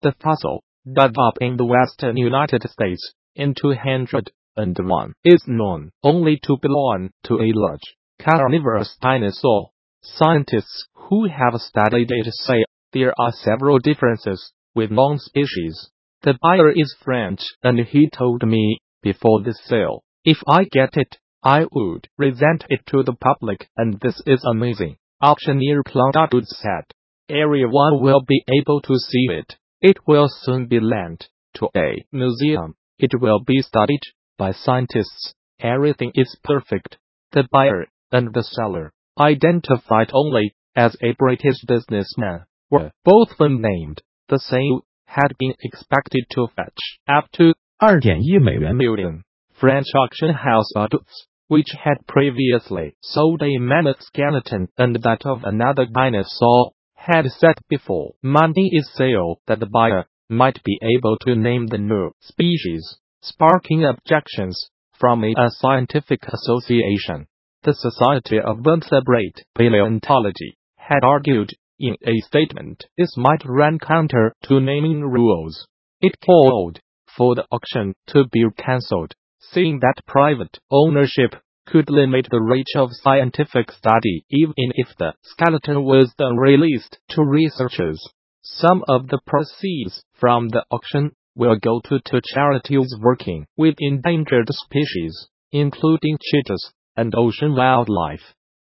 The fossil, dug up in the western United States in 2001, is known only to belong to a large, carnivorous dinosaur. Scientists who have studied it say there are several differences with known species. The buyer is French, and he told me, before the sale, if I get it, I would present it to the public, and this is amazing, auctioneer Plaudaud said. Everyone will be able to see it. It will soon be lent to a museum. It will be studied by scientists. Everything is perfect. The buyer and the seller, identified only as a British businessman, were both unnamed. The sale had been expected to fetch up to $2.1 million. French auction house Audouts, which had previously sold a mammoth skeleton and that of another dinosaur, had said before Monday is sale that the buyer might be able to name the new species, sparking objections from a scientific association. The Society of Vertebrate Paleontology had argued in a statement this might run counter to naming rules. It called for the auction to be cancelled, saying that private ownership could limit the reach of scientific study even if the skeleton was then released to researchers. Some of the proceeds from the auction will go to charities working with endangered species, including cheetahs and ocean wildlife.